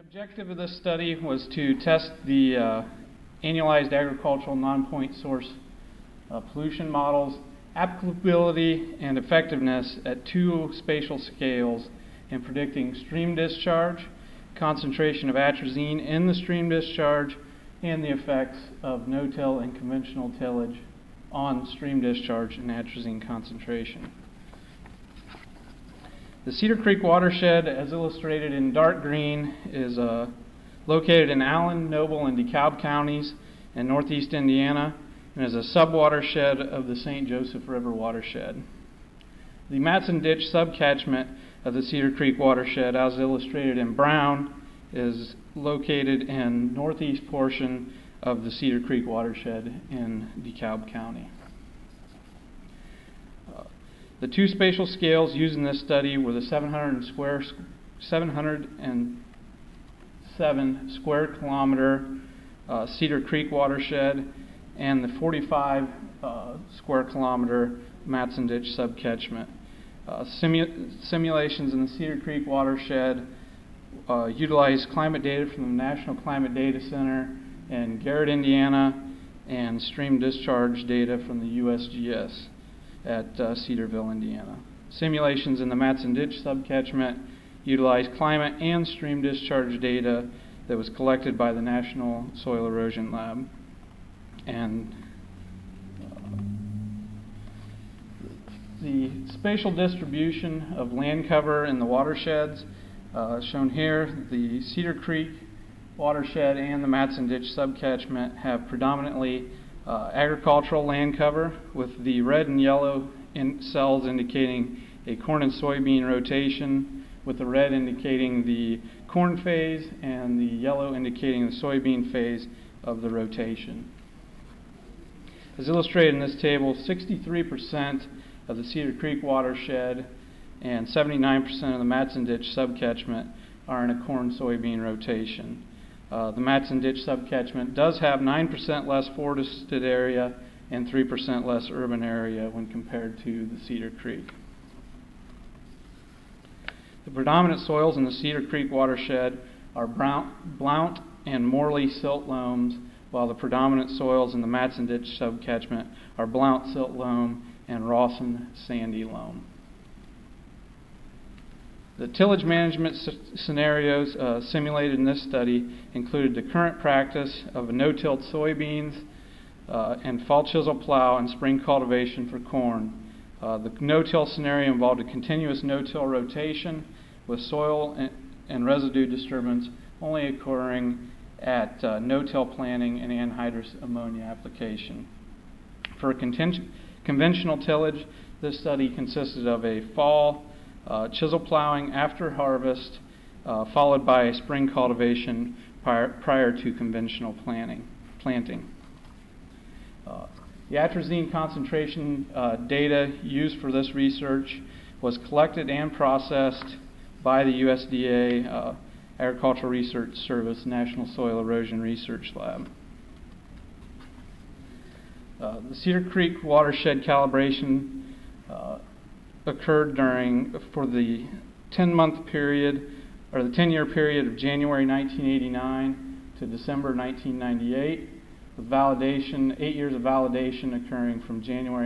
objective of this study was to test the annualized agricultural non-point source pollution models, applicability and effectiveness at two spatial scales in predicting stream discharge, concentration of atrazine in the stream discharge, and the effects of no-till and conventional tillage on stream discharge and atrazine concentration. The Cedar Creek watershed, as illustrated in dark green, is located in Allen, Noble, and DeKalb counties in northeast Indiana, and is a subwatershed of the St. Joseph River watershed. The Matson Ditch subcatchment of the Cedar Creek watershed, as illustrated in brown, is located in northeast portion of the Cedar Creek watershed in DeKalb County. The two spatial scales used in this study were the 707 square kilometer Cedar Creek watershed and the 45 square kilometer Matson Ditch subcatchment. Simulations in the Cedar Creek watershed utilized climate data from the National Climate Data Center in Garrett, Indiana, and stream discharge data from the USGS at Cedarville, Indiana. Simulations in the Matson Ditch subcatchment utilized climate and stream discharge data that was collected by the National Soil Erosion Lab. And the spatial distribution of land cover in the watersheds shown here, the Cedar Creek watershed and the Matson Ditch subcatchment have predominantly agricultural land cover, with the red and yellow cells indicating a corn and soybean rotation, with the red indicating the corn phase and the yellow indicating the soybean phase of the rotation. As illustrated in this table, 63% of the Cedar Creek watershed and 79% of the Matson Ditch subcatchment are in a corn-soybean rotation. The Matson Ditch subcatchment does have 9% less forested area and 3% less urban area when compared to the Cedar Creek. The predominant soils in the Cedar Creek watershed are Blount and Morley silt loams, while the predominant soils in the Matson Ditch subcatchment are Blount silt loam and Rawson sandy loam. The tillage management scenarios simulated in this study included the current practice of no-tilled soybeans and fall chisel plow and spring cultivation for corn. The no-till scenario involved a continuous no-till rotation with soil and residue disturbance only occurring at no-till planting and anhydrous ammonia application. For conventional tillage, this study consisted of a fall chisel plowing after harvest, followed by a spring cultivation prior to conventional planting. The atrazine concentration data used for this research was collected and processed by the USDA Agricultural Research Service National Soil Erosion Research Lab. The Cedar Creek watershed calibration occurred for the 10-month period, or the 10-year period of January 1989 to December 1998, with validation, 8 years of validation occurring from January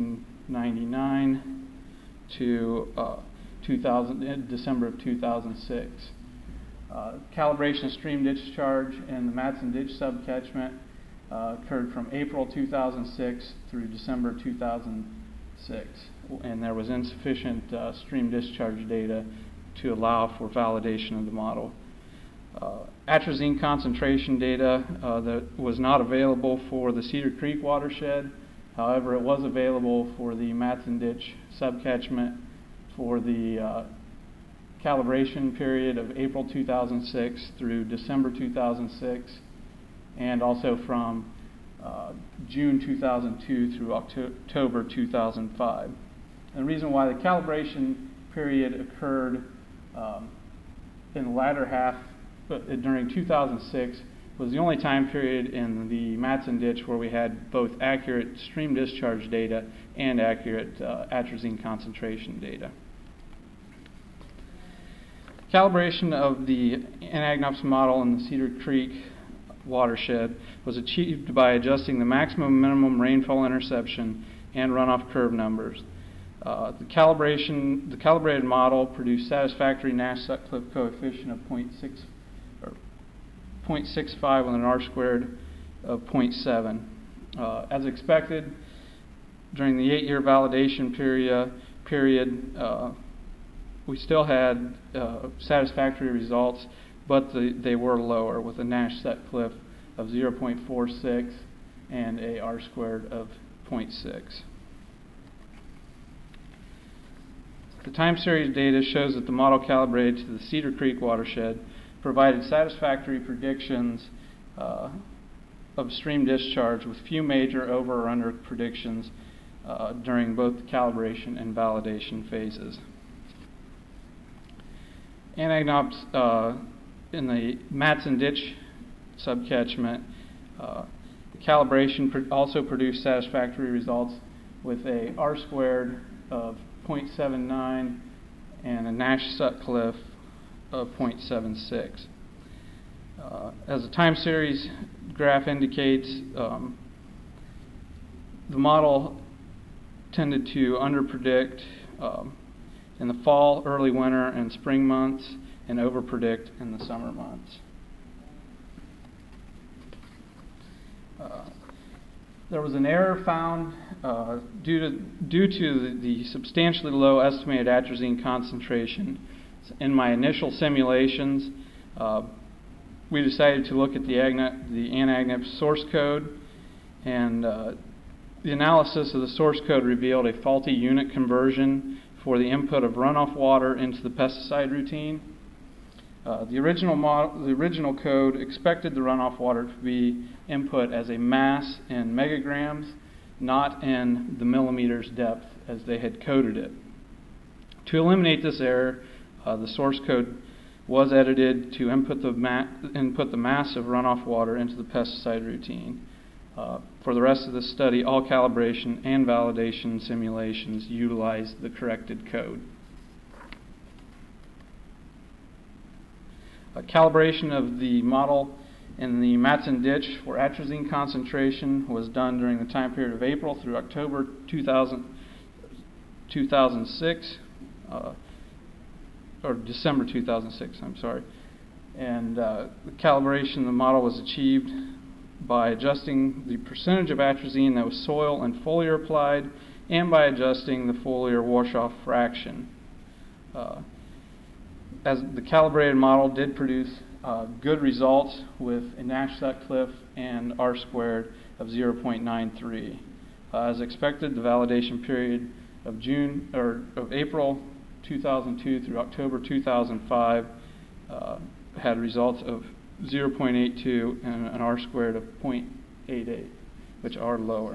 1999 to December of 2006. Calibration of stream discharge in the Matson Ditch subcatchment occurred from April 2006 through December 2006. And there was insufficient stream discharge data to allow for validation of the model. Atrazine concentration data that was not available for the Cedar Creek watershed. However, it was available for the Matson Ditch subcatchment for the calibration period of April 2006 through December 2006, and also from June 2002 through October 2005. And the reason why the calibration period occurred in the latter half, during 2006, was the only time period in the Matson Ditch where we had both accurate stream discharge data and accurate atrazine concentration data. Calibration of the Anagnops model in the Cedar Creek watershed was achieved by adjusting the maximum and minimum rainfall interception and runoff curve numbers. The calibrated model produced satisfactory Nash-Sutcliffe coefficient of 0.65 with an R-squared of 0.7. As expected, during the 8-year validation period, we still had satisfactory results, but they were lower, with a Nash-Sutcliffe of 0.46 and a R-squared of 0.6. The time series data shows that the model calibrated to the Cedar Creek watershed provided satisfactory predictions of stream discharge with few major over or under predictions during both the calibration and validation phases. Anagnops in the Matson Ditch subcatchment, calibration also produced satisfactory results with a R-squared of 0.79 and a Nash-Sutcliffe of 0.76. As the time series graph indicates, the model tended to underpredict in the fall, early winter, and spring months, and overpredict in the summer months. There was an error found due to the substantially low estimated atrazine concentration. In my initial simulations, we decided to look at the Anagnops source code, and the analysis of the source code revealed a faulty unit conversion for the input of runoff water into the pesticide routine. The original code expected the runoff water to be input as a mass in megagrams, not in the millimeters depth as they had coded it. To eliminate this error, the source code was edited to input the mass of runoff water into the pesticide routine. For the rest of the study, all calibration and validation simulations utilized the corrected code. Calibration of the model in the Matson Ditch for atrazine concentration was done during the time period of April through October 2006, or December 2006, I'm sorry. And the calibration of the model was achieved by adjusting the percentage of atrazine that was soil and foliar applied, and by adjusting the foliar wash-off fraction. As the calibrated model did produce good results with a Nash-Sutcliffe and R-squared of 0.93. As expected, the validation period of April 2002 through October 2005 had results of 0.82 and an R-squared of 0.88, which are lower.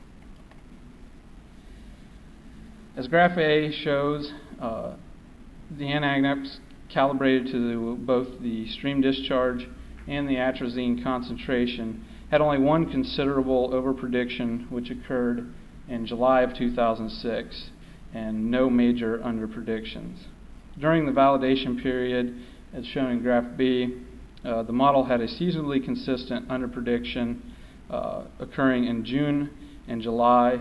As graph A shows, the Anagnops calibrated to both the stream discharge and the atrazine concentration had only one considerable overprediction, which occurred in July of 2006, and no major underpredictions. During the validation period, as shown in graph B, the model had a seasonally consistent underprediction occurring in June and July.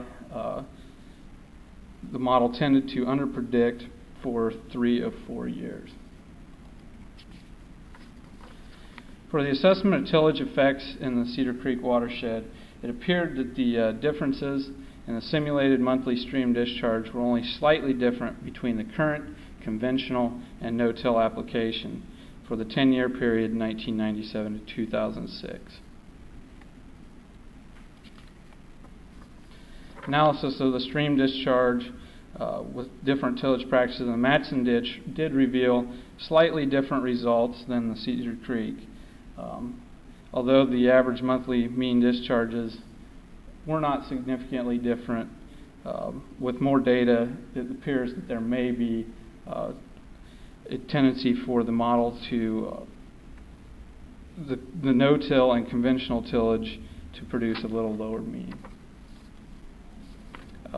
The model tended to underpredict for 3 of 4 years. For the assessment of tillage effects in the Cedar Creek watershed, it appeared that the differences in the simulated monthly stream discharge were only slightly different between the current conventional and no-till application for the 10-year period 1997 to 2006. Analysis of the stream discharge with different tillage practices in the Matson Ditch did reveal slightly different results than the Cedar Creek. Although the average monthly mean discharges were not significantly different, with more data, it appears that there may be a tendency for the model to the no-till and conventional tillage to produce a little lower mean.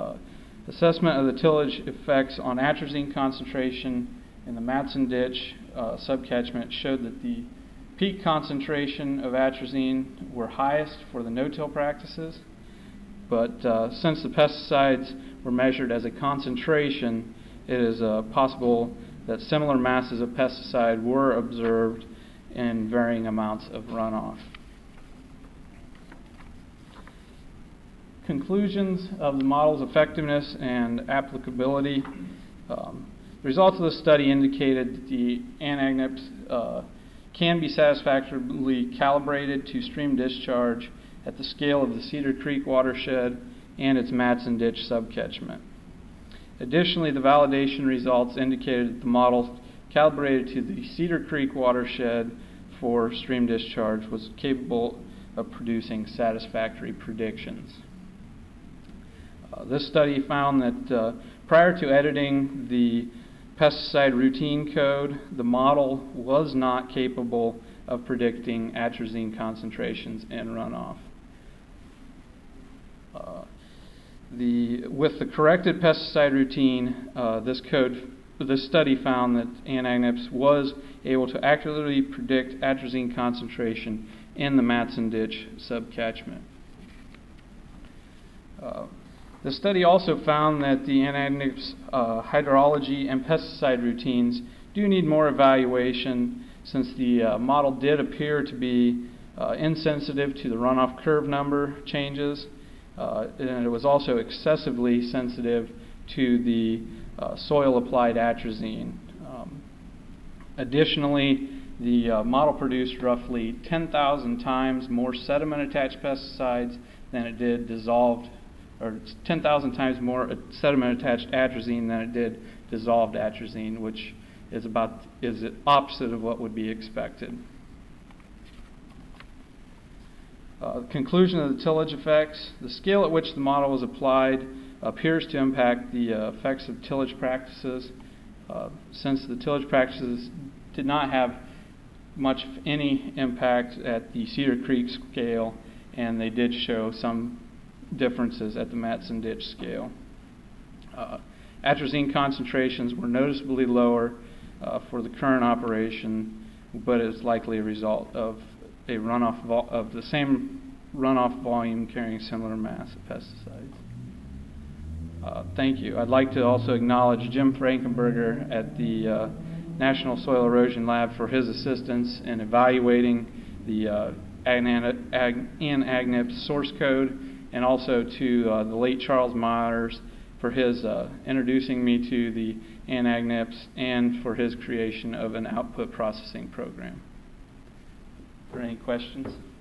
Assessment of the tillage effects on atrazine concentration in the Matson Ditch subcatchment showed that the peak concentration of atrazine were highest for the no-till practices, but since the pesticides were measured as a concentration, it is possible that similar masses of pesticide were observed in varying amounts of runoff. Conclusions of the model's effectiveness and applicability. The results of the study indicated that the Anagnips can be satisfactorily calibrated to stream discharge at the scale of the Cedar Creek watershed and its Matson Ditch subcatchment. Additionally, the validation results indicated that the model calibrated to the Cedar Creek watershed for stream discharge was capable of producing satisfactory predictions. This study found that prior to editing the pesticide routine code, the model was not capable of predicting atrazine concentrations in runoff. With the corrected pesticide routine, this study found that Anagnips was able to accurately predict atrazine concentration in the Matson Ditch subcatchment. The study also found that the Anagnips hydrology and pesticide routines do need more evaluation, since the model did appear to be insensitive to the runoff curve number changes, and it was also excessively sensitive to the soil applied atrazine. Additionally, the model produced roughly 10,000 times more sediment attached pesticides than it did dissolved, or 10,000 times more sediment attached atrazine than it did dissolved atrazine, which is the opposite of what would be expected. Conclusion of the tillage effects. The scale at which the model was applied appears to impact the effects of tillage practices, since the tillage practices did not have much, if any, impact at the Cedar Creek scale, and they did show some differences at the Matson Ditch scale. Atrazine concentrations were noticeably lower for the current operation, but it is likely a result of a runoff of the same runoff volume carrying similar mass of pesticides. Thank you. I'd like to also acknowledge Jim Frankenberger at the National Soil Erosion Lab for his assistance in evaluating the Anagnips source code, and also to the late Charles Myers for his introducing me to the Anagnips and for his creation of an output processing program. Are there any questions?